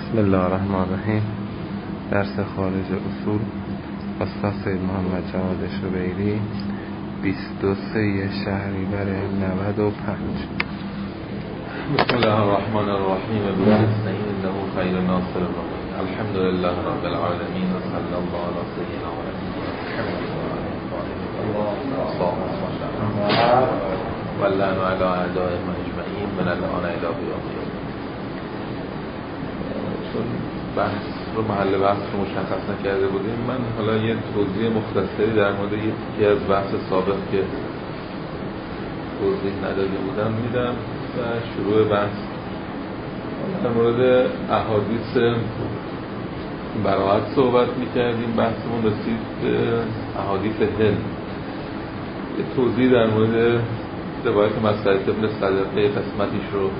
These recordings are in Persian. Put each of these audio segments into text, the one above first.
بسم الله الرحمن الرحیم. درس خارج اصول استاد سید محمد جواد شبیری 23 شهریور 95. بسم الله الرحمن الرحیم. بنستعین انه خیر ناصر الرحیم. الحمد لله رب العالمین و صلی الله علی سیدنا محمد و اللعن علی اعدائهم اجمعین من الان الی قیام الدین. چون بحث رو محل بحث رو مشخص نکرده بودیم، من حالا یه توضیح مختصری در مورد یکی از بحث سابق که توضیح نداده بودم میدم و شروع بحث. در مورد احادیث براءت صحبت میکردیم، بحثمون رسید به احادیث هند. یه توضیح در مورد روایت مسعود ابن صدقه قسمتیش رو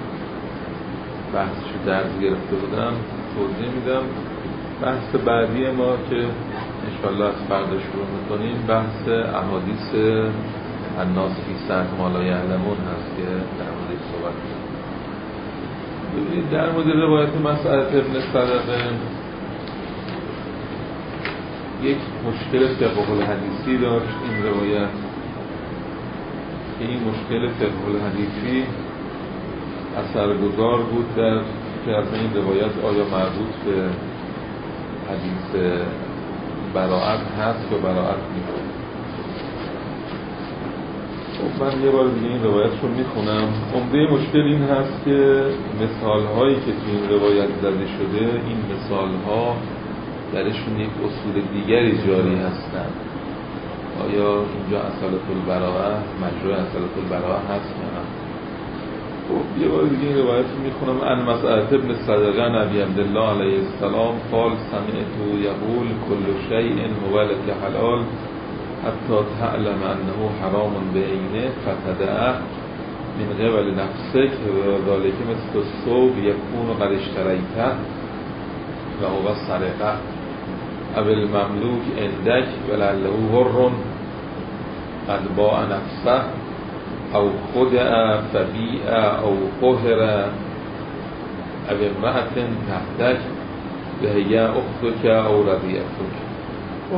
بحثش رو درز گرفته بودم، توضیح میدم. بحث بعدی ما که انشاءالله از فردا شروع میکنیم بحث احادیث الناس فی سنگ ما لا یعلمون هست که در مورد صحبت می‌کنیم. در مورد روایت مسعود ابن صدقه یک مشکل فقه الحدیثی داشت این روایت، که این مشکل فقه الحدیثی اثرگذار بود در که از این روایت آیا مربوط به حدیث براءت هست یا براءت نیست. خب من یه بار دیگه این روایت رو میخونم. عمده مشکل این هست که مثال هایی که تو این روایت زده شده، این مثال ها درشون یک اصول دیگری جاری هستند. آیا اینجا اصالت البراءه مجرای اصالت البراءه هست یا نه؟ خب یه بار دیگه این روایت رو میخونم. ان مسعود ابن صدقه نبی عبدالله علیه السلام قال سمعت یقول کل شیء هو لك حلال حتی تعلم انه حرام بعینه فتدعه من قبل نفسك و ذلك مثل الثوب یکون قد اشتریته و هو السرقه او المملوک عندك ولعله حر قد باع نفسه او خدع فبیع او قهر او امرأة تحتك وهي اختك او رضیعتک. خب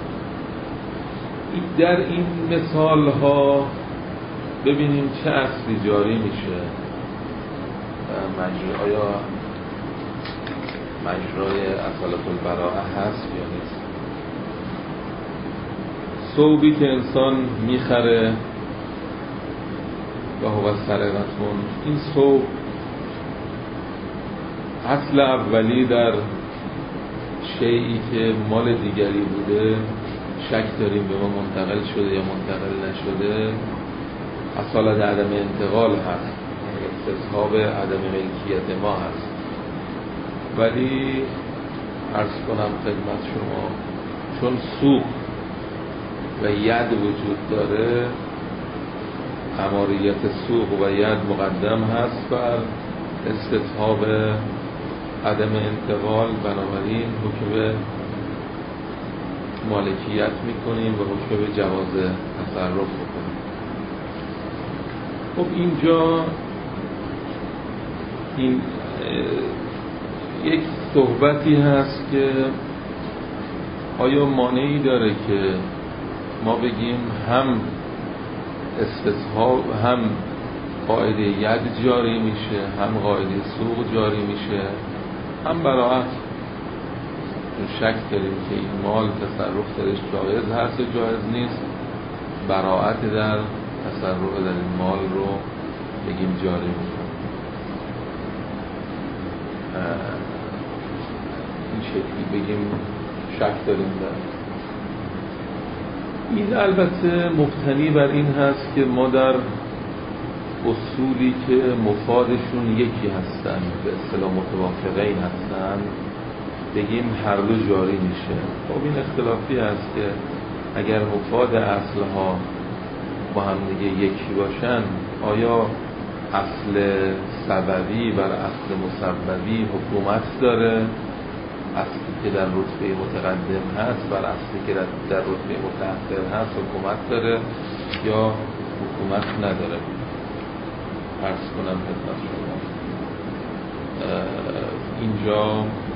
در این مثال ها ببینیم چه اصلی جاری میشه. آیا مجرای اصالت البراءه هست یا نیست. ثوبی که انسان میخره و هو سرقتون، این ثوب اصل اولی در شیئی که مال دیگری بوده شک داریم به ما منتقل شده یا منتقل نشده، اصالت عدم انتقال هست، استصحاب عدم ملکیت ما هست. ولی عرض کنم خدمت شما چون سوق و ید وجود داره، اماریت سوق و ید مقدم هست بر استصحاب عدم انتقال، بنابراین حکم مالکیت میکنیم و حکم به جواز تصرف میکنیم. خب اینجا این یک صحبتی هست که آیا مانعی داره که ما بگیم هم استصحاب، هم قاعده ید جاری میشه، هم قاعده سوق جاری میشه، هم براءت. شک داریم که این مال تصرف درش جایز هست یا جایز نیست، براءت در تصرف در این مال رو بگیم جاری میشه. این شکلی بگیم شک داریم در این. البته مبتنی بر این هست که ما در اصولی که مفادشون یکی هستن، به اصطلاح متوافقین هستن، بگیم هر دو جاری میشه. خب این اختلافی هست که اگر مفاد اصلها با هم دیگه یکی باشن، آیا اصل سببی بر اصل مسببی حکومت داره، اصلی که در رتبه متقدم هست بر اصلی که در رتبه متأخر هست حکومت داره یا حکومت نداره. عرض کنم خدمت شما اینجا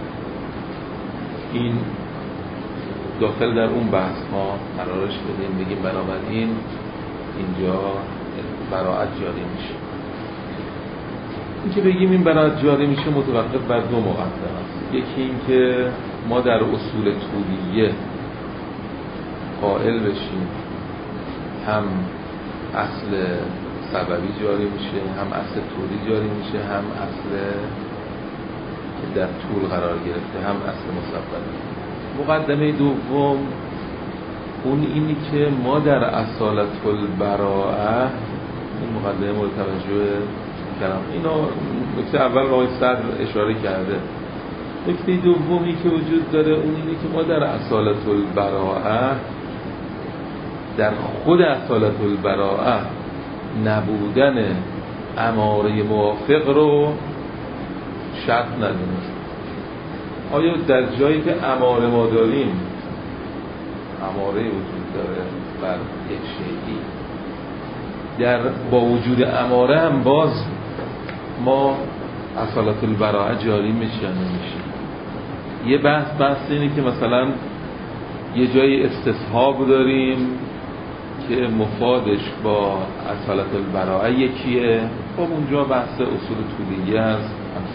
این داخل در اون بحث ها قرارش بدیم، بگیم بنابراین اینجا براءت جاری میشه. این که بگیم این براءت جاری میشه متوقف بر دو مقدمه است. یکی این که ما در اصول طولیه قائل بشیم هم اصل سببی جاری میشه، هم اصل طولی جاری میشه، هم اصل که در طول قرار گرفته، هم اصل مسببی. مقدمه دوم اون اینی که ما در اصالت البراءه، این مقدمه مورد توجه کردم، اینو نکته اول آقای صدر اشاره کرده. نکته دومی که وجود داره اون اینه که ما در اصالت البراءه، در خود اصالت البراءه نبودن اماره موافق رو شرط ندونیم. آیا در جایی که اماره ما داریم، اماره وجود داره بر یک شیئی، در با وجود اماره هم باز ما اصالت البراءه جاری میشه یا نمیشه؟ یه بحث اینه که مثلا یه جایی استصحاب داریم که مفادش با اصالت البراءه یکیه، خب اونجا بحث اصول طولیه است.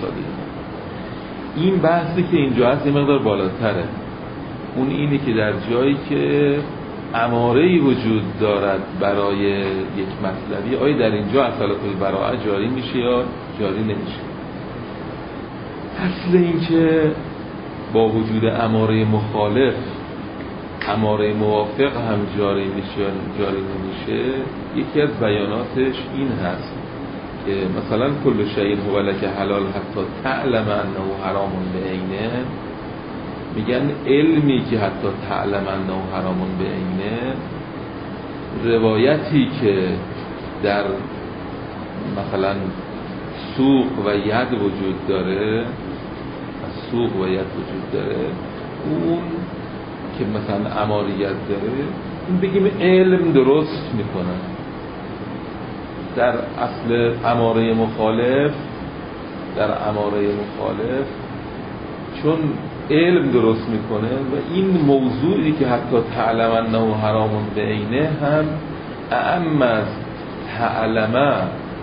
این بحثی که اینجا هست یه مقدار بالاتره. اون اینه که در جایی که اماره‌ای وجود دارد برای یک مطلبی، آیا در اینجا اصالت البراءه جاری میشه یا جاری نمیشه؟ اصل این که با وجود اماره مخالف اماره موافق هم جاری میشه یا جاری نمیشه، یکی از بیاناتش این هست که مثلا کل شیء هو لک حلال حتی تعلم انه حرام بعینه. میگن علمی که حتی تعلم انه حرام بعینه، روایتی که در مثلا سوق و ید وجود داره، سوق و ید وجود داره، اون که مثلا اماریت داره، این بگیم علم درست میکنه. در اصل اماره مخالف، در اماره مخالف چون علم درست میکنه و این موضوعی که حتی تعلم انه حرام بعینه هم اعم از تعلم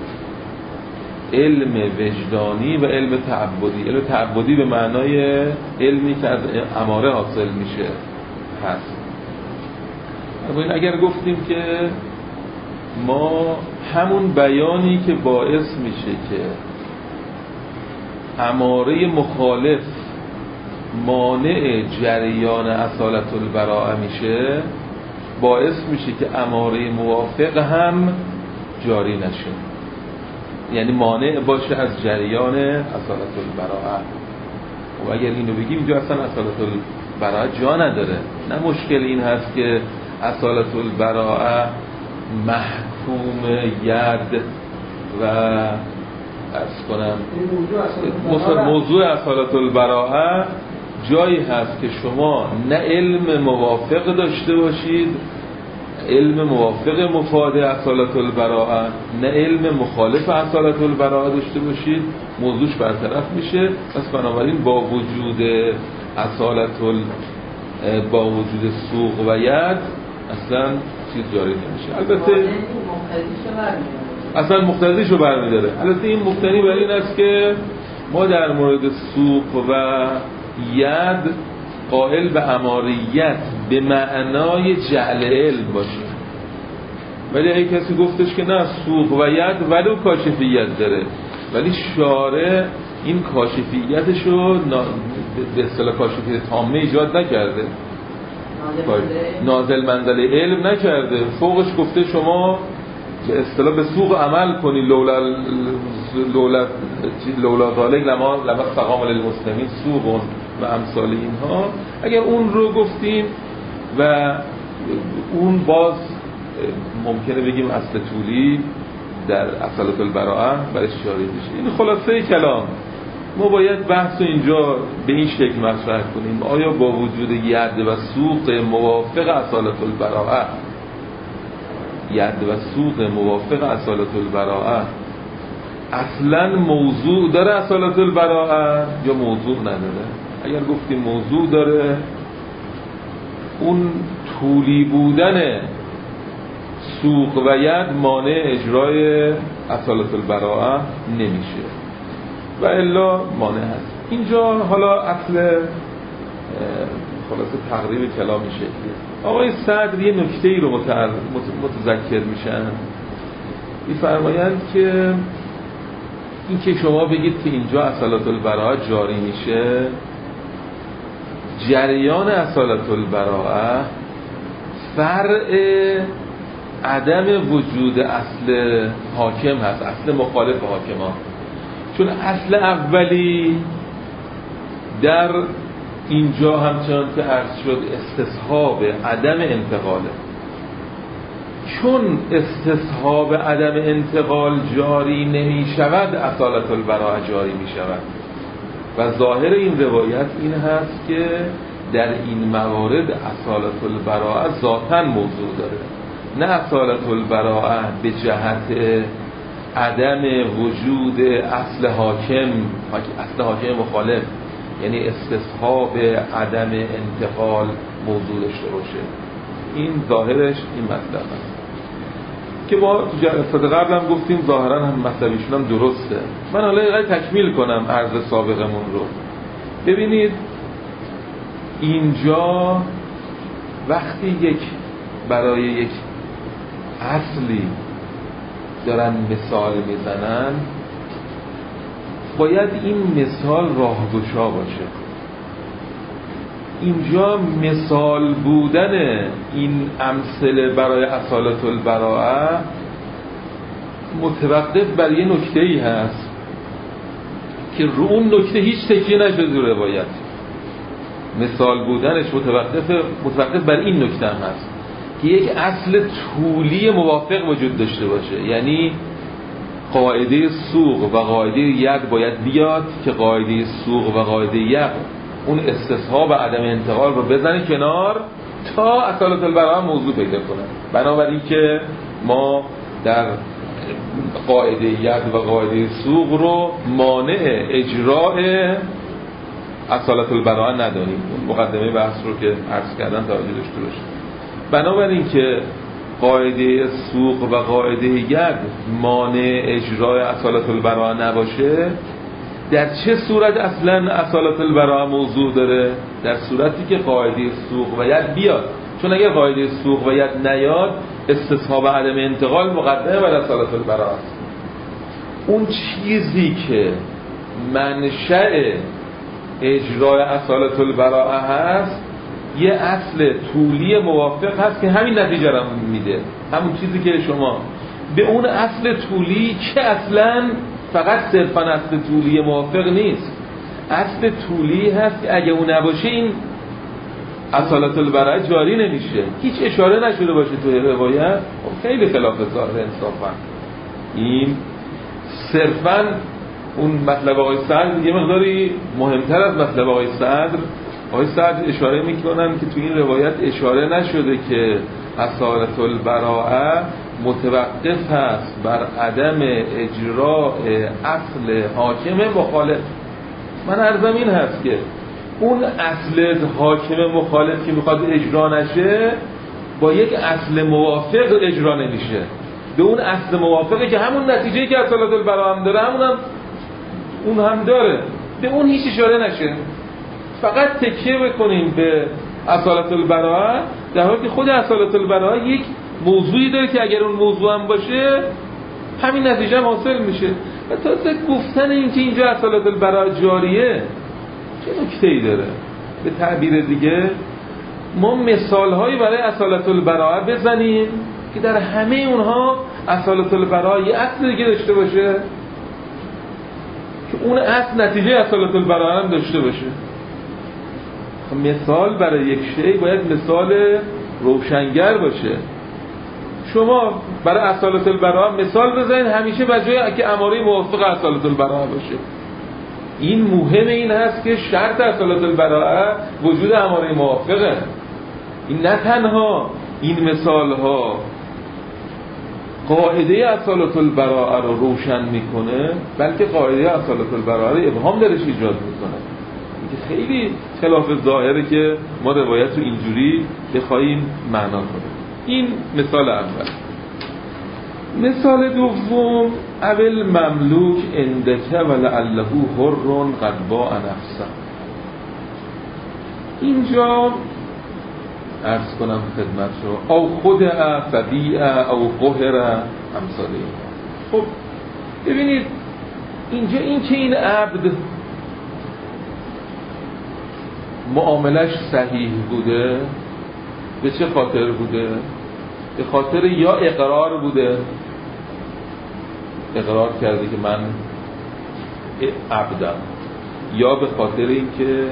علم وجدانی و علم تعبدی. علم تعبدی به معنای علمی که از اماره حاصل میشه هست. اگر گفتیم که ما همون بیانی که باعث میشه که اماره مخالف مانع جریان اصالت البراءه میشه، باعث میشه که اماره موافق هم جاری نشه، یعنی مانع باشه از جریان اصالت البراءه. و اگر اینو بگیم اینجا اصلا اصالت البراءه جا نداره. نه مشکل این هست که اصالت البراءه محکوم ید و عرض کنم موضوع اصالت البراءه جایی هست که شما نه علم موافق داشته باشید، علم موافق مفاد اصالت البراءه، نه علم مخالف اصالت البراءه داشته باشید، موضوعش برطرف میشه. پس بنابراین با وجود اصالت با وجود سوق و ید اصلا چیز جاری نمیشه. البته اصلا مقتضیشو برمیداره. البته این مقتنی بر این است که ما در مورد سوق و ید قائل به اماریت به معنای جعل علم باشیم. ولی اگه کسی گفتش که نه سوق و ید ولو کاشفیت داره، ولی شارع این کاشفیتشو به اصطلاح کاشفیت تامه ایجاد نکرده، نازل منزله علم نکرده، فوقش گفته شما به اصطلاح به سوق عمل کنی، لولا ذالک لما استقام للمسلمین سوق و امثال اینها. اگر اون رو گفتیم و اون باز ممکنه بگیم اصل طولی در اصالت البراءه برش جاری بشه. این خلاصه کلام. ما باید بحث رو اینجا به این شکل مطرح کنیم: آیا با وجود ید و سوق موافق اصالت البراءه، ید و سوق موافق اصالت البراءه، اصلا موضوع داره اصالت البراءه یا موضوع نداره؟ اگر گفتیم موضوع داره، اون طولی بودن سوق و ید مانع اجرای اصالت البراءه نمیشه و الا مانع هست. اینجا حالا اصل خلاصه تقریب کلام شکلیه. آقای صدر یه نکته‌ای رو متذکر میشن، میفرمایند که این که شما بگید که اینجا اصالت البراءه جاری میشه، جریان اصالت البراءه فرع عدم وجود اصل حاکم هست، اصل مخالف حاکمان. چون اصل اولی در اینجا همچنان که عرض شد استصحاب عدم انتقاله. چون استصحاب عدم انتقال جاری نمی شود، اصالت البراءه جاری می شود و ظاهر این روایت این هست که در این موارد اصالت البراءه ذاتاً موضوع داره، نه اصالت البراءه به جهت عدم وجود اصل حاکم مخالف، یعنی استصحاب عدم انتقال موضوع داشته باشه. این ظاهرش این مطلب است که ما تو جلسات قبل هم گفتیم ظاهرا هم مطلبیشون هم درسته. من حالا یه تکمیل کنم عرض سابقمون رو. ببینید اینجا وقتی برای یک اصلی دارن مثال میزنن، باید این مثال راهگشا باشه. اینجا مثال بودن این امثله برای اصالت البراءه متوقف بر یه نکته‌ای هست که رو اون نکته هیچ تکیه نشده تو روایت. مثال بودنش متوقف بر این نکته هم هست که یک اصل طولی موافق وجود داشته باشه، یعنی قاعده سوق و قاعده ید باید بیاد که قاعده سوق و قاعده ید اون استصحاب عدم انتقال رو بزنه کنار تا اصالت البراءه موضوع پیدا کنه. بنابراین که ما در قاعده ید و قاعده سوق رو مانع اجراء اصالت البراءه نداریم. اون مقدمه بحث رو که عرض کردن توجه داشته باشید. بنابراین که قاعده سوق و قاعده ید مانع اجرای اصالت البراءه نباشه، در چه صورت اصلا اصالت البراءه موضوع داره؟ در صورتی که قاعده سوق و ید بیاد. چون اگر قاعده سوق و ید نیاد، استصحاب عدم انتقال مقدمه بر اصالت البراءه است. اون چیزی که منشأ اجرای اصالت البراءه هست یه اصل طولی موافق هست که همین نتیجه رو میده. همون چیزی که شما به اون اصل طولی که اصلا فقط صرفا اصل طولی موافق نیست، اصل طولی هست که اگه اون نباشه این اصالت البراءه جاری نمیشه. هیچ اشاره نشده باشه توی روایت، خیلی خلاف ظاهر انصافا. این صرفا اون مطلب آقای صدر یه مقداری مهمتر از مطلب آقای صدر. آقای صدر اشاره میکنن که تو این روایت اشاره نشده که اصالت البراءه متوقف هست بر عدم اجراء اصل حاکم مخالف. من عرضم این هست که اون اصل حاکم مخالف که میخواد اجرا نشه با یک اصل موافق اجرا نمیشه. به اون اصل موافقه که همون نتیجه‌ای که اصالت البراءه هم داره اون هم داره، به اون هیچ اشاره نشه. فقط تکیه بکنیم به اصالت البراءه، در حالی که خود اصالت البراءه یک موضوعی داره که اگر اون موضوع هم باشه همین نتیجه هم حاصل میشه. و تازه گفتن این که اینجا اصالت البراءه جاریه چه نکته‌ای داره؟ به تعبیر دیگه ما مثال‌هایی برای اصالت البراءه بزنیم که در همه اونها اصالت البراءه یه اصل دیگه داشته باشه که اون اصل نتیجه اصالت البراءه هم داشته باشه. مثال برای یک شی باید مثال روشنگر باشه. شما برای اصالت البراءه مثال بزنید همیشه به جای که اماره موافق اصالت البراءه باشه. این مهم این هست که شرط اصالت البراءه وجود اماره موافقه. این نه تنها این مثال ها قاعده اصالت البراءه رو روشن میکنه، بلکه قاعده اصالت البراءه رو ابهام درش ایجاد میکنه. که خیلی خلاف ظاهره که ما روایت رو اینجوری بخوایم معنا کنیم. این مثال اول. مثال دوم، اول مملوک اندکه ولعله حر قد باع نفسه. اینجا عرض کنم خدمت رو او خود فبیع او قهر امثاله. خب ببینید اینجا این که این عبد معاملش صحیح بوده، به چه خاطر بوده؟ به خاطر یا اقرار بوده، اقرار کرده که من عبدم، یا به خاطر اینکه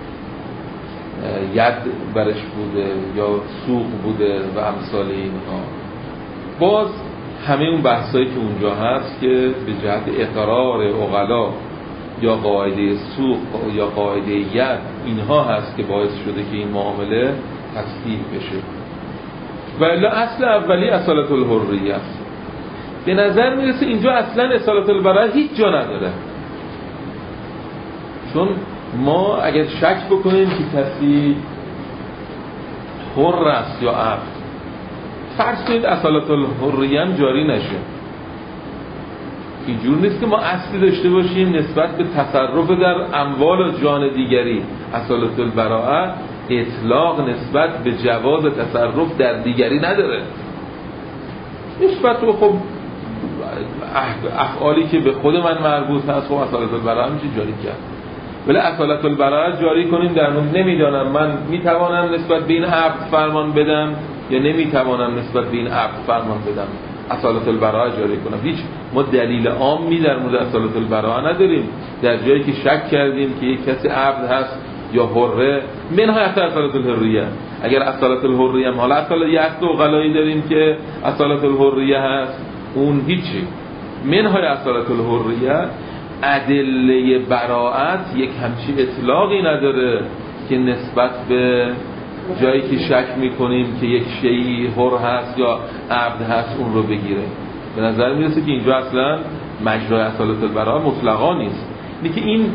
ید برش بوده یا سوق بوده و امثال اینها. باز همه اون بحثایی که اونجا هست که به جهت اقرار عقلا یا قاعده سوق یا قاعده ید اینها هست که باعث شده که این معامله تصحیح بشه. ولی اصل اولی اصالت الحریه است. به نظر میرسه اینجا اصلا اصالت البراءه هیچ جا نداره، چون ما اگر شک بکنیم که کسی حر است یا عبد، فرض کنید اصالت الحریه هم جاری نشه. اینجور نیست که ما اصلی داشته باشیم نسبت به تصرف در اموال و جان دیگری. اصالت البراءه اطلاق نسبت به جواز تصرف در دیگری نداره. نسبت به خب افعالی که به خود من مربوط هست، خب اصالت البراءه میشه جاری کرد. ولی اصالت البراءه جاری کنیم در نمیدانم من میتوانم نسبت به این عبد فرمان بدم یا نمیتوانم نسبت به این عبد فرمان بدم، اصالت البراءه جاری کنم. هیچ ما دلیل عامی در مورد اصالت البراءه نداریم. در جایی که شک کردیم که یک کسی عبد هست یا حره، منها اصالت الحریه. اگر اصالت الحریه حالا اصالت یه اصل عقلایی داریم که اصالت الحریه هست، اون هیچی. منهای اصالت الحریه ادله براءت یک همچین اطلاقی نداره که نسبت به جایی که شک میکنیم که یک شیئی حر هست یا عبد هست اون رو بگیره. به نظر میرسه که اینجا اصلا مجرای اصالت البراءه مطلقا نیست. اینه که این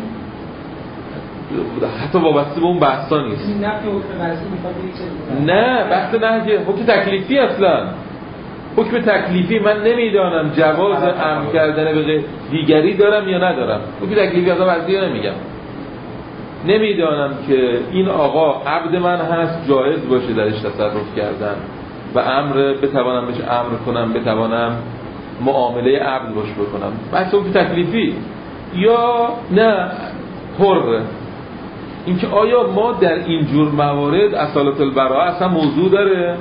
حتی وابسته به اون بحثا نیست. این نفی حکم مرسی میخواد نه، بحث نهی حکم تکلیفی. اصلا حکم تکلیفی من نمیدانم جواز امر کردن به دیگری دارم یا ندارم. حکم تکلیفی اصلا وضعی نمیگم. نمیدانم که این آقا عبد من هست جایز باشه درش تصرف کردن و امر بتوانم بهش امر کنم، بتوانم معامله عبد باش بکنم. بحث حکم تکلیفی یا نه حر. اینکه آیا ما در این جور موارد اصالت البراءه اصلا موضوع داره؟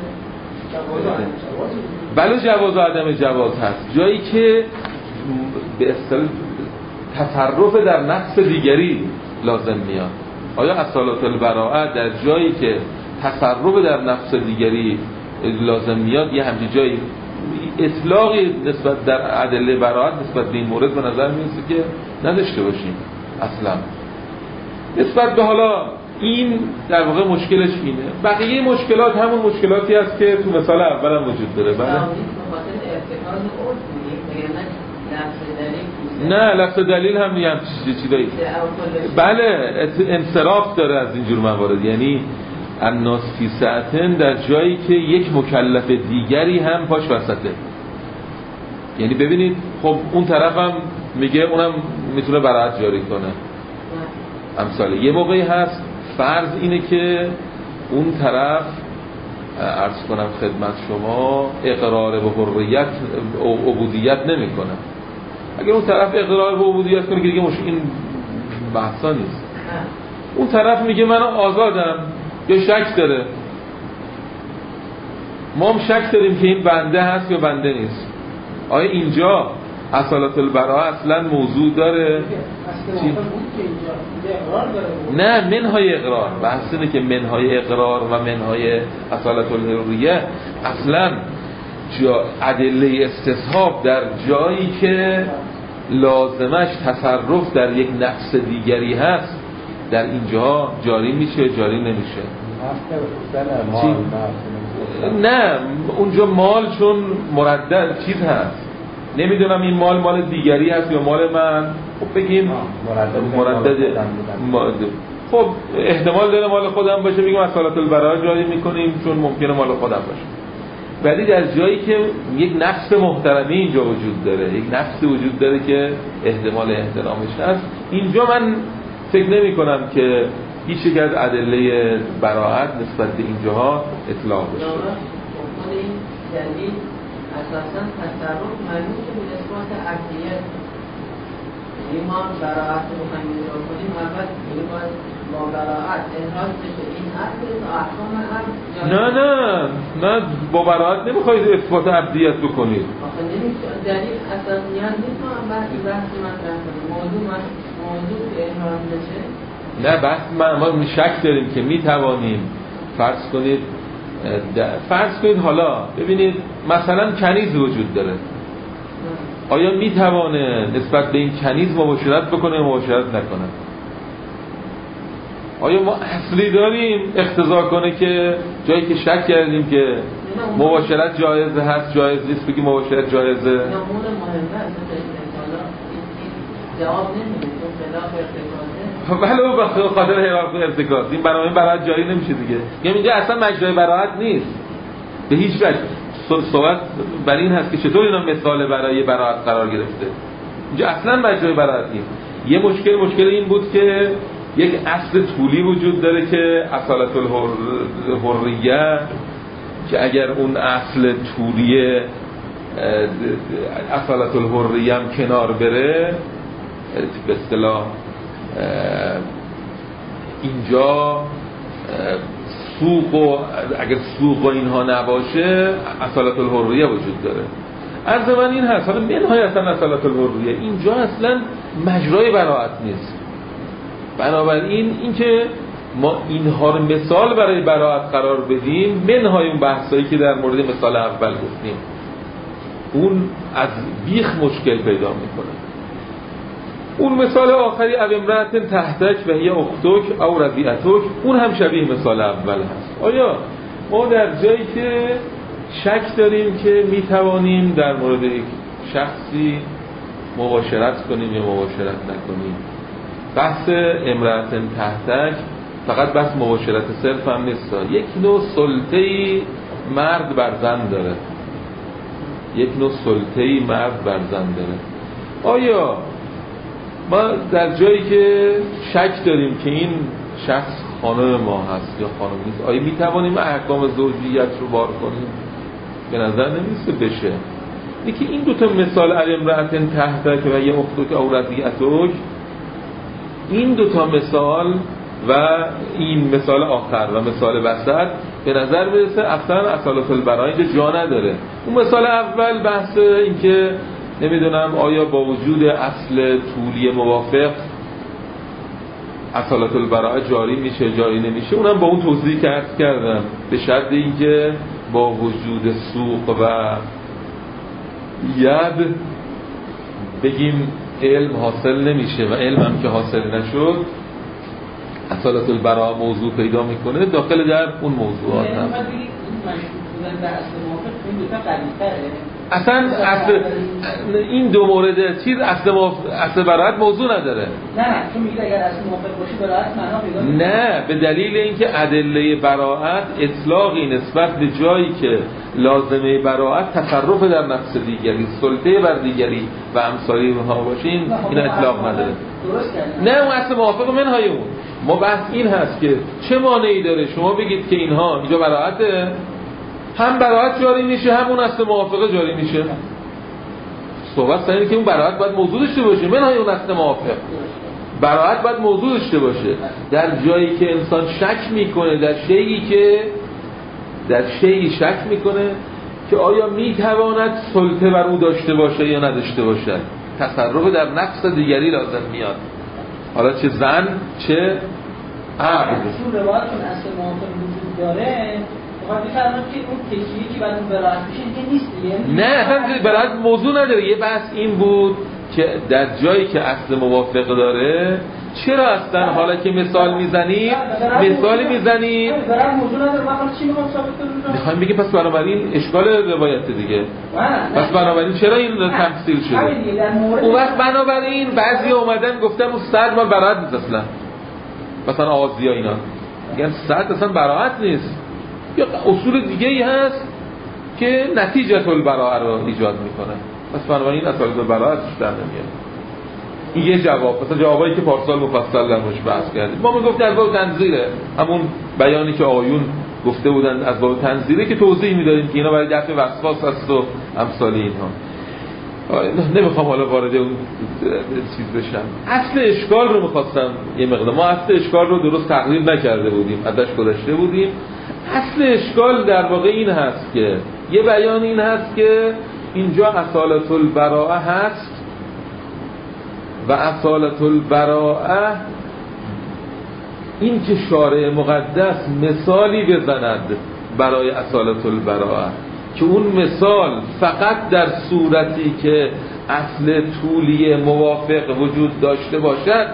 بله جواز و عدم جواز هست. جایی که به اصطلاح تصرف در نفس دیگری لازم میاد. آیا اصالت البراءه در جایی که تصرف در نفس دیگری لازم میاد یه همچین جایی اطلاقی نسبت در ادله براءت نسبت به این مورد به نظر میرسه که نداشته باشیم اصلا. نسبت به حالا این در واقع مشکلش اینه. بقیه مشکلات همون مشکلاتی هست که تو مثال اول هم وجود داره. بله نه لفظ دلیل هم یه چیزایی بله انصراف داره از اینجور موارد. یعنی الناس فی ساعتن در جایی که یک مکلف دیگری هم پاش وسطه. یعنی ببینید خب اون طرف هم میگه اونم میتونه براءت جاری کنه. امثال یه موقعی هست فرض اینه که اون طرف عرض کنم خدمت شما اقرار به حریت عبودیت نمیکنه. اگر اون طرف اقرار به عبودیت کنه که دیگه این بحثا نیست. اون طرف میگه من آزادم یا شک داره. ما هم شک داریم که این بنده هست یا بنده نیست. آیا اینجا اصالت البراءه اصلا موضوع داره؟ نه منهای اقرار. بحث اینه که منهای اقرار و منهای اصالت الحریه اصلا ادله استصحاب در جایی که لازمش تصرف در یک نفس دیگری هست در اینجا جاری میشه جاری نمیشه. نه اونجا مال چون مردد چیز هست، نمیدونم این مال دیگری هست یا مال من، خب بگیم مردد. خب احتمال داره مال خودم باشه، میگم اصالت البراءه جاری میکنیم چون ممکنه مال خودم باشه. ولی در جایی که یک نفس محترمی اینجا وجود داره، یک نفس وجود داره که احتمال احترامش هست، اینجا من فکر نمی کنم که هیچ یک از ادله براءت نسبت به اینجاها اطلاق بشه. این دلیل اساساً تصرف مربوط به نسبت عقلیت. ما براءت رو می‌خوایم اجرا کنیم، اول باید با براءت احراز بشه این عقل تا احکام عقل. نه با براءت نمی‌خواید اثبات عبدیت بکنید. آخه نمیشه دلیل اساسیات نیست. ما بحث مطرح کنیم موضوع که احراز بشه. نه بحث ما شک داریم که میتوانیم فرض کنید حالا ببینید مثلا کنیز وجود داره، آیا میتوانه نسبت به این کنیز مباشرت بکنه یا مباشرت نکنه؟ آیا ما اصلی داریم اقتضا کنه که جایی که شک کردیم که مباشرت جایزه هست جایز نیست بگیم مباشرت جایزه؟ نه مهم است جواب نمیده چون خلاف ارتکازه. ولو به خاطر ارتکاز این بنابراین براءت جاری نمیشه دیگه. یعنی اینجا اصلا مجرای براءت نیست به هیچ وجه. صحبت بر این هست که چطور اینا مثال برای براءت قرار گرفته. اینجا اصلا مجرای براءت نیست. یه مشکل این بود که یک اصل طولی وجود داره که اصالت الحریه، که اگر اون اصل طولیه اصالت الحریه هم کنار بره، به اصطلاح اینجا سوق و اگر سوق و اینها نباشه اصالت الحریه وجود داره. عرض من این هست حالا منهای اصلا اصالت الحریه اینجا اصلا مجرای براءت نیست. بنابراین اینکه ما اینها رو مثال برای براءت قرار بدیم منهای اون بحثایی که در مورد مثال اول گفتیم، اون از بیخ مشکل پیدا میکنه. اون مثال آخری او امرأة تحتک و هی اختک او رضیعتک، اون هم شبیه مثال اول هست. آیا ما در جایی که شک داریم که میتوانیم در مورد یک شخصی مباشرت کنیم یا مباشرت نکنیم، بحث امرأة تحتک فقط بحث مباشرت صرف هم نیست، یک نوع سلطه‌ای مرد بر زن داره، یک نوع سلطه‌ای مرد بر زن داره. آیا ما در جایی که شک داریم که این شخص خانم ما هست یا خانم نیست، آیا میتوانیم احکام زوجیت رو بار کنیم؟ به نظر نمیسته بشه. یکی این دوتا مثال امرأة تحتک و یه اختک او رضیعتک، این دوتا مثال و این مثال آخر و مثال وسط به نظر میرسه اصلا اصالت البراءه اینجا جا نداره. اون مثال اول بحث این که نمیدونم آیا با وجود اصل طولی موافق اصالت البراءه جاری میشه جاری نمیشه، اونم با اون توضیح کردم به شرط اینکه با وجود سوق و ید بگیم علم حاصل نمیشه و علم هم که حاصل نشد اصالت البراءه موضوع پیدا میکنه داخل در اون موضوعات هم. اصلا این دو مورد چیز اصل براءت موضوع نداره. نه چون میگه اگر اصل موافق باشه براءت معنا پیدا نه، به دلیل اینکه ادله براءت اطلاقی نسبت به جایی که لازمه براءت تصرف در نفس دیگری، سلطه بر دیگری و امثالی اونها باشه این اطلاق نداره. نه اون اصل موافق منهای اون. ما بحث این هست که چه مانعی داره شما بگید که اینها اینجا براءته، هم براءت جاری میشه هم اون اصل موافقه جاری میشه. صحبت سر اینه که اون براءت باید موضوع داشته باشه، منهای اون اصل موافق براءت باید موضوع داشته باشه. در جایی که انسان شک میکنه در شیئی شک میکنه که آیا میتواند سلطه بر او داشته باشه یا نداشته باشه، تصرف در نفس دیگری لازم میاد، حالا چه زن چه عقل. چون روایت چون اصل موافق وجود داره فقط می‌فرماد که اون کیفیتی که بعد اون براءت میشه دیگه نیست دیگه. نه اصلا براءت موضوع نداره. یه بحث این بود که در جایی که اصل موافق داره چرا اصلا حالا که مثال میزنیم میخوایم بگیم پس بنابراین اشکال روایت دیگه، پس بنابراین چرا این تمثیل شده؟ اون وقت بنابراین بعضی اومدن گفتن اون صد ما براعت نیست اصلا، مثلا آغازی ها اینا میگن صد اصلا براعت نیست، یا اصول دیگه ای هست که نتیجه البراءه رو ایجاد میکنه، پس بنابراین اصل البراءه در نمیاد. این یه جواب، مثلا جوابایی که پارسال مفصل در موردش بحث کردیم. ما میگفتیم از باب تنزیره، همون بیانی که آقایون گفته بودن از باب تنزیره که توضیح میدادیم که اینا برای دفع وسواس است و امثال اینها. نمیخوام حالا وارد اون چیز بشم. اصل اشکال رو میخواستم یه مقدار، ما اصل اشکال رو درست تقریر نکرده بودیم، ازش گذشته بودیم. اصل اشکال در واقع این هست که یه بیان این هست که اینجا اصالت البراءه هست و اصالت البراءه این که شارع مقدس مثالی بزند برای اصالت البراءه که اون مثال فقط در صورتی که اصل طولی موافق وجود داشته باشد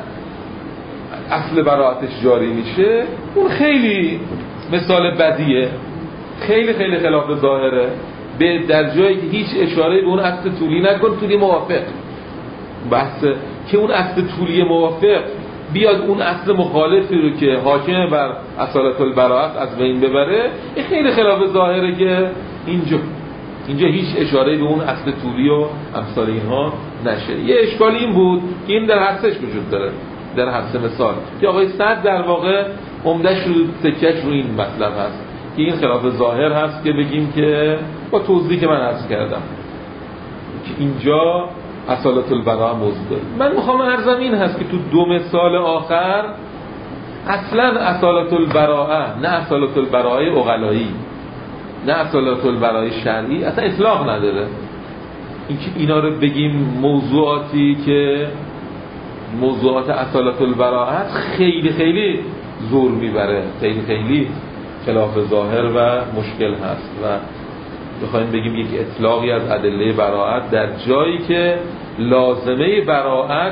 اصل براءتش جاری میشه، اون خیلی مثال بدیه، خیلی خیلی خلاف ظاهره، به در جایی که هیچ اشاره به اون اصل طولی نکن، طولی موافق بحث که اون اصل طولی موافق بیاد اون اصل مخالفی رو که حاکم بر اصالت البراءه از بین ببره، این خیلی خلاف ظاهره که اینجا هیچ اشاره به اون اصل طولی و امثال اینها نشه. یه اشکال این بود که این در حدسش وجود داره، در حدس مثال که آقای صد در واقع عمده‌اش رو تکیه‌اش رو این مطلب هست که این خلاف ظاهر هست که بگیم که با توضیحی که من عرض کردم که اینجا اصالت البراءه موجود داره. من میخوام عرضم این هست که تو دو مثال آخر اصلا اصالت البراءه، نه اصالت البراءه عقلایی، نه اصالت البراءه شرعی، اصلا اطلاق نداره. اینکه اینا رو بگیم موضوعاتی که موضوعات اصالت البراءه است خیلی خیلی زور میبره، خیلی خیلی خلاف ظاهر و مشکل هست و بخوایم بگیم یک اطلاقی از ادله براءت در جایی که لازمه براءت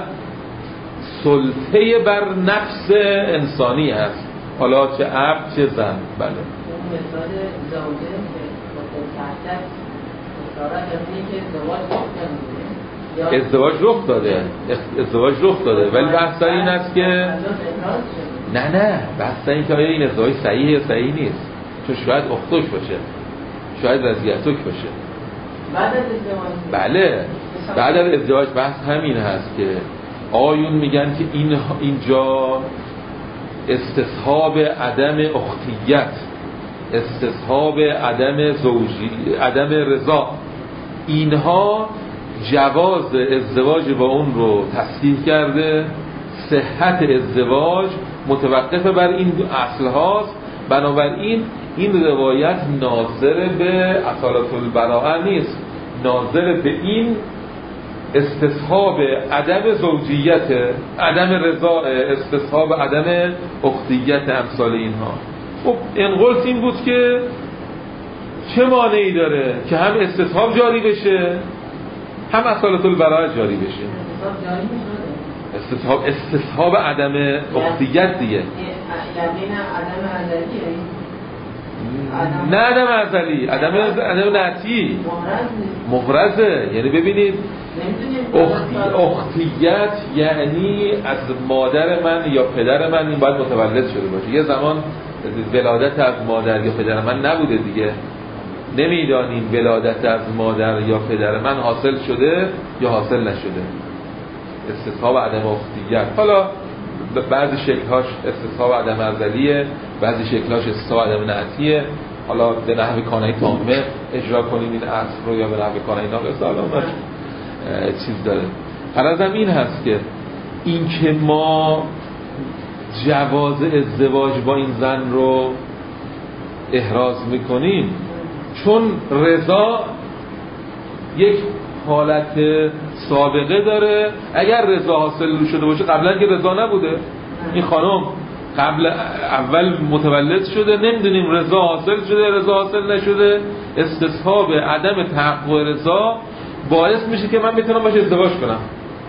سلطه بر نفس انسانی هست، حالا چه عبد چه زن. بله مثال زوجه که ازدواج رخ داده ولی بحث این است که نه بحث این که آیا این ازدواج صحیح یا صحیح نیست، چون شاید اختوش باشه، شاید وضعیتک باشه. بعد از ازدواج بله بعد از ازدواج بحث همین هست که آیون میگن که اینجا استصحاب عدم اختیت، استصحاب عدم زوجی، عدم رضا، اینها جواز ازدواج با اون رو تصحیح کرده، صحت ازدواج متوقف بر این اصل هاست، بنابراین این روایت ناظر به اصالت البراءه نیست، ناظر به این استصحاب عدم زوجیت، عدم رضا، استصحاب عدم اختیت امثال اینها. خب انقلت این بود که چه مانعی داره که هم استصحاب جاری بشه هم اصالت البراءه جاری بشه. استصحاب عدم اختیت دیگه، نه عدم ازلی، عدم نعتی محرزه. یعنی ببینید اختیت یعنی از مادر من یا پدر من این باید متولد شده باشه. یه زمان ولادت از مادر یا پدر من نبوده دیگه، نمیدانیم ولادت از مادر یا پدر من حاصل شده یا حاصل نشده. استصحاب عدم اختیت، حالا بعضی شکل‌هاش استصحاب عدم ازلیه، بعضی شکل‌هاش استصحاب عدم نعتیه. حالا به نحو کانه تامه اجرا کنیم این اصل رو یا به نحو کانه ناقص، حالا چیز داره. غرضم این هست که این که ما جواز ازدواج با این زن رو احراز میکنیم چون رضا یک حالت سابقه داره. اگر رضا حاصل شده باشه، قبلا که رضا نبوده، این خانم قبل اول متولد شده، نمیدونیم رضا حاصل شده رضا حاصل نشده، استصحاب عدم تحقق رضا باعث میشه که من بتونم باشه ازدواج کنم.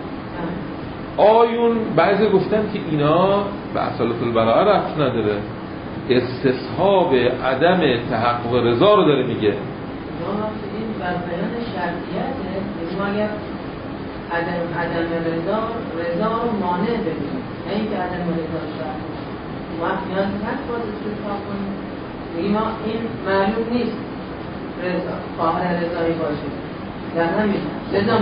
آیون بعضی گفتن که اینا به اصالت البراءه ربط نداره، استصحاب عدم تحقق رضا رو داره میگه. این بر بیان شرطیته، ما اگر عدم رضا رو مانع ببینیم، نه اینکه عدم رضا شرط وقت نیاز هست باید استصحاب کنیم، میگیم این معلوم نیست رضا خواهر رضایی باشه، در همین رضا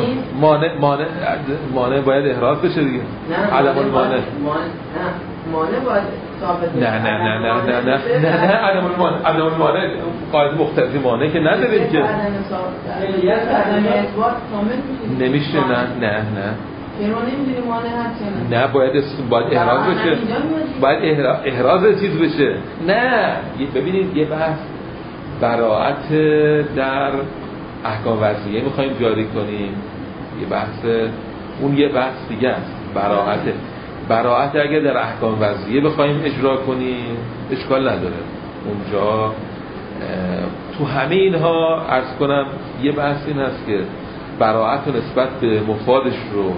مانع باید احراز بشه دیگه. عدم المانع مانع باید ثابت بشه. نه عدم المانع قاعده مقتضی مانع که نداریم که عدم اثبات کامل نمیشه. نه نه باید احراز بشه، باید احراز چیز بشه. نه ببینید، یه بحث براءت در احکام وضعیه میخوایم جاری کنیم، یه بحث اون یه بحث دیگه است. براءت اگه در احکام وضعیه بخوایم اجرا کنیم اشکال نداره، اونجا تو همه اینها عرض کنم یه بحث این هست که براءت نسبت به مفادش رو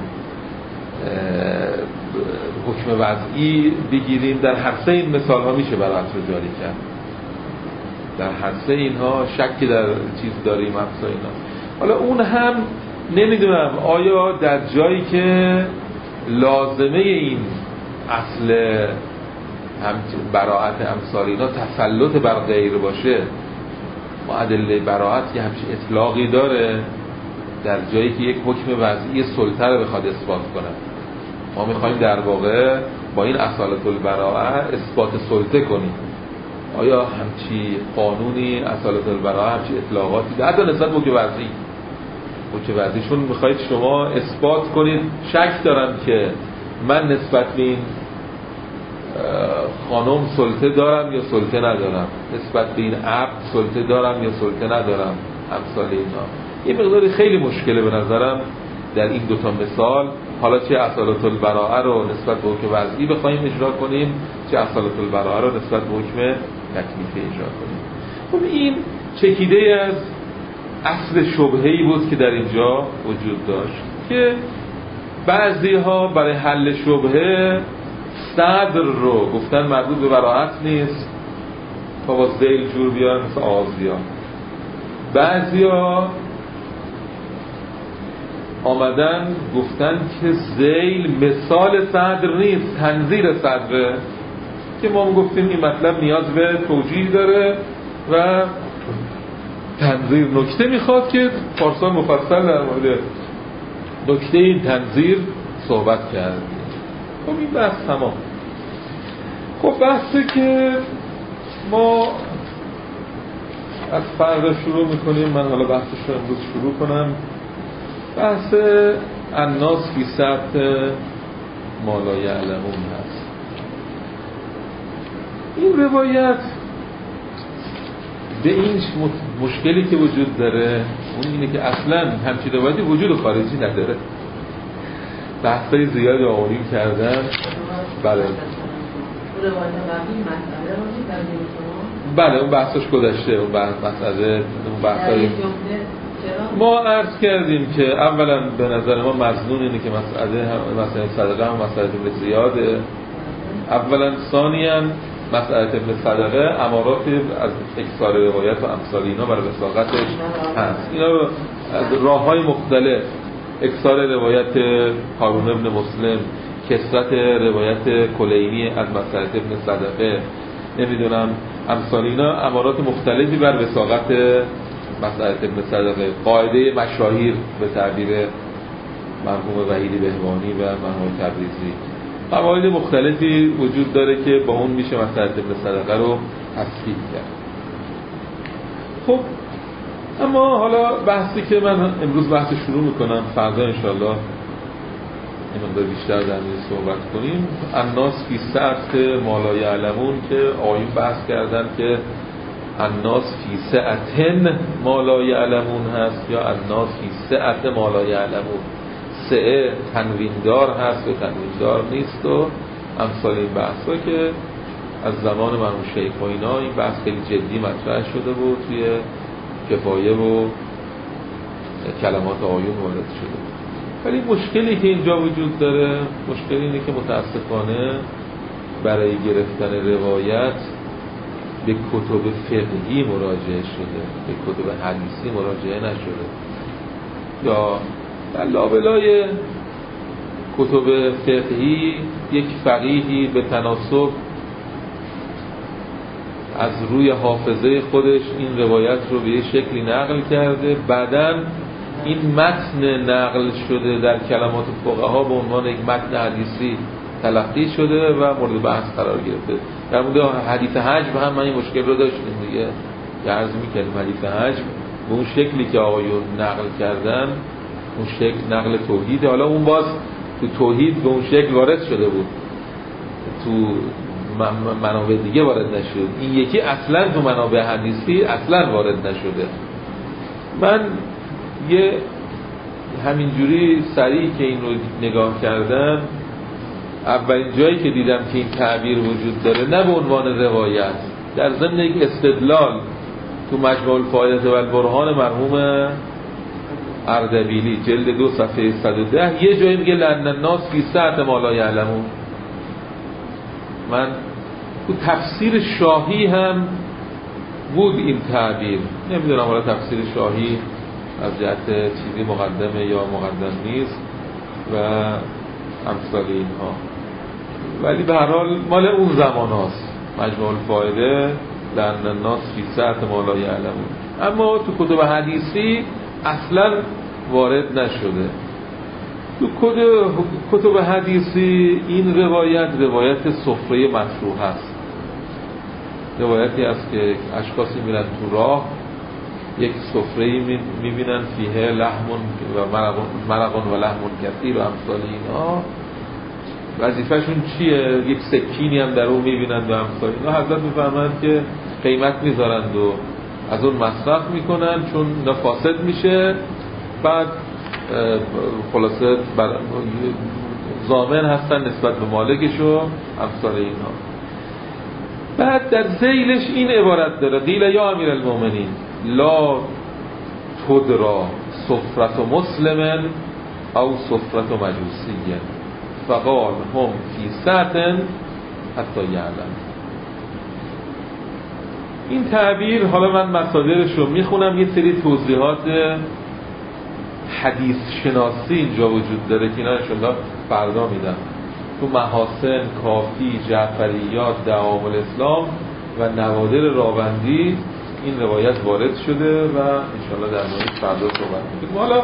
حکم وضعی بگیریم. در هر سه این مثال ها میشه براءت رو جاری کرد، در هر سه اینها شکی در چیز داریم افسا اینا. حالا اون هم نمیدونم آیا در جایی که لازمه این اصل براءت امثال اینا تسلط بر غیر باشه، معادله براءت یه همچین اطلاقی داره در جایی که یک حکم وضعی سلطه رو بخواد اثبات کنه. ما میخوایم در واقع با این اصالت البراءه اثبات سلطه کنیم. آیا همچی قانونی اصالت البراءه همچی اطلاقاتی در حتی نسبت به حکم وضعی چون میخواید شما اثبات کنید شک دارم که من نسبت به این خانم سلطه دارم یا سلطه ندارم، نسبت به این عبد سلطه دارم یا سلطه ندارم، امثال اینا. یه مقداری خیلی مشکله به نظرم در این دوتا مثال. حالا چه اصالت البراءه رو نسبت به حکم وضعی بخوایم اجرا کنیم، چه اصالت البراءه رو نسبت به حکم تکلیفی اجرا کنیم. خب این چکیده از اصل شبهه‌ای بود که در اینجا وجود داشت که بعضی ها برای حل شبهه صدر رو گفتن مربوط به براءت نیست تا با ذیل جور بیان مثل آغازی ها. بعضی ها آمدن گفتن که ذیل مثال صدر نیست، تنظیر صدره، که ما گفتیم این مطلب نیاز به توجیه داره و تنظیر نکته میخواد که پارسال مفصل در مورد نکته این تنظیر صحبت کرد. خب این بحث تمام. خب بحثی که ما از فرق شروع میکنیم، من حالا بحثش رو امروز شروع کنم. بحث الناس فی سطح ما لا یعلمون هست. این روایت به این مشکلی که وجود داره اون اینه که اصلا همچین روایتی وجود خارجی نداره. بحثای زیادی آوریم کردن. بله بله اون بحثش گذشته، اون مسئله اون بحثای ما عرض کردیم که اولا به نظر ما مظنون اینه که مسئله صدقه هم مسئله ابن زیاده اولا. ثانیاً مسئله ابن صدقه امارات از اکثار روایت و امثال اینا برای وثاقتش هست. اینا رو از راه‌های مختلف، اکثار روایت هارون ابن مسلم، کثرت روایت کلینی از مسئله ابن صدقه، نمیدونم امثال اینا امارات مختلفی بر وثاقت مسئله ابن صدقه. قاعده مشاهیر به تعبیر مرحوم وحیدی بهبانی و مرحوم تبریزی، قواعد مختلفی وجود داره که با اون میشه مسئله ابن صدقه رو تصحیح کرد. خب اما حالا بحثی که من امروز بحث شروع میکنم، فردا انشاءالله این مقدار بیشتر در مورد صحبت کنیم. الناس فی سعة ما لا یعلمون که آیون بحث کردن که الناس فی سعة ما لا یعلمون هست یا الناس فی سعة ما لا یعلمون. سعه تنویندار هست و تنویندار نیست و امثال این بحثا که از زمان مرحوم شیخ و اینا این بحث خیلی جدی مطرح شده بود، توی کفایه و کلمات آیون وارد شده بود. ولی مشکلی که اینجا وجود داره، مشکل اینه که متاسفانه برای گرفتن روایت به کتب فقهی مراجعه شده، به کتب حدیثی مراجعه نشده، یا در لابلای کتب فقهی یک فقیهی به تناسب از روی حافظه خودش این روایت رو به یه شکلی نقل کرده، بعداً این متن نقل شده در کلمات فقها به عنوان یک متن حدیثی تلقی شده و مورد بحث قرار گرفته. در مورد حدیث حجم هم من این مشکل رو داشتیم دیگه، که عرض می‌کردیم حدیث حجم به اون شکلی که آقایون نقل کردن، اون شکل نقل توحید، حالا اون باز تو توحید به اون شکل وارد شده بود، تو منابع دیگه وارد نشد. این یکی اصلا تو منابع حدیثی اصلا وارد نشده. من یه همینجوری سریع که این رو نگاه کردم، اولین جایی که دیدم که این تعبیر وجود داره نه به عنوان روایت، در ضمن یک استدلال تو مجموع الفائده و البرهان مرحوم اردبیلی جلد 2 صفحه 110 یه جایی میگه لأن الناس فی سعة ما لا یعلمون. من تو تفسیر شاهی هم بود این تعبیر، نمیدونم حالا تفسیر شاهی از جهت چیزی مقدمه یا مقدم نیست و امثال اینها، ولی به هر حال مال اون زمان هاست. مجموع الفائده لأن الناس فی سعة ما لا یعلمون، اما تو کتب حدیثی اصلا وارد نشده. تو کتب حدیثی این روایت سفره مطروح هست. روایتی است که اشخاصی میرن تو راه، یک سفره‌ای میبینن فیه لحم و مرق و لحم کثیر و امثال اینا، وظیفه‌شون چیه؟ یک سکینی هم در اون میبینند و امثال اینا. حضرت میفرمایند که قیمت میذارند و از اون مصرف میکنن چون اینا فاسد میشه، بعد خلاصه ضامن هستن نسبت به مالکش و امثال اینا. بعد در ذیلش این عبارت داره: قیل یا امیر المؤمنین لا تدرا سفرت مسلم او سفرت مجوسی فقال هم فی سعة حتی یعلم. این تعبیر، حالا من مصادرش رو میخونم، یه سری توضیحات حدیث شناسی اینجا وجود داره که اینا انشاءالله فردا میدم. تو محاسن، کافی، جعفریات، دعوام الاسلام و نوادر راوندی این روایت وارد شده و انشاءالله در مورد فردا صحبت می‌کنیم. حالا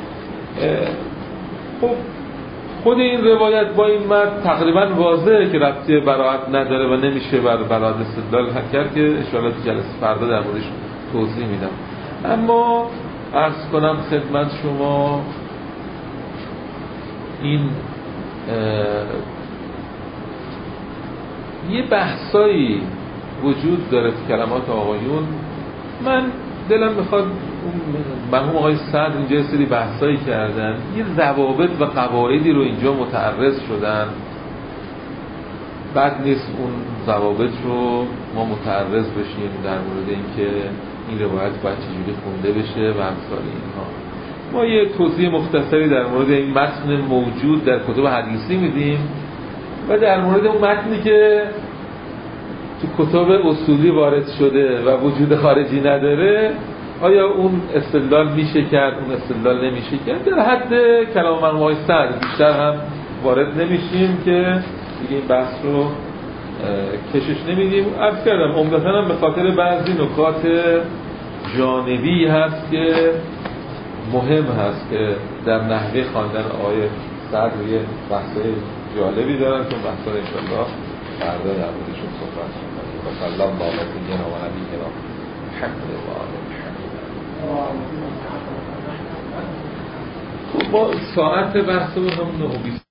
خب خود این روایت با این متن تقریبا واضحه که ربطی براءت نداره و نمیشه بر براءت استدلال کرد که انشاءالله تو جلسه فردا در موردش توضیح میدم. اما عرض کنم خدمت شما این یه بحثایی وجود داره تو کلمات آقایون. من دلم میخواد مرحوم آقای صدر اینجا سری بحثایی کردن، یه ضوابط و قواعدی رو اینجا متعرض شدن، بد نیست اون ضوابط رو ما متعرض بشیم در مورد اینکه این روایت باید چجوری خونده بشه و امثال اینها. ما یه توضیح مختصری در مورد این متن موجود در کتب حدیثی میدیم و در مورد اون متنی که تو کتب اصولی وارد شده و وجود خارجی نداره، آیا اون استدلال میشه کرد، اون استدلال نمیشه کرد. در حد کلام مرحوم آقای صدر بیشتر هم وارد نمیشیم که دیگه این بحث رو کشش نمیدیم. عرض کردم عمدتاً هم به خاطر بعضی نکات جانبی هست که مهم هست که در نحوه خواندن آقای صدر یه بحثای جالبی دارن که بحثا رو انشاءالله فردا در موردشون صحبت کنیم. و صلی الله علیه و نبینا محمد و آله محمد. خب ما ساعت بحثمون هم 9:20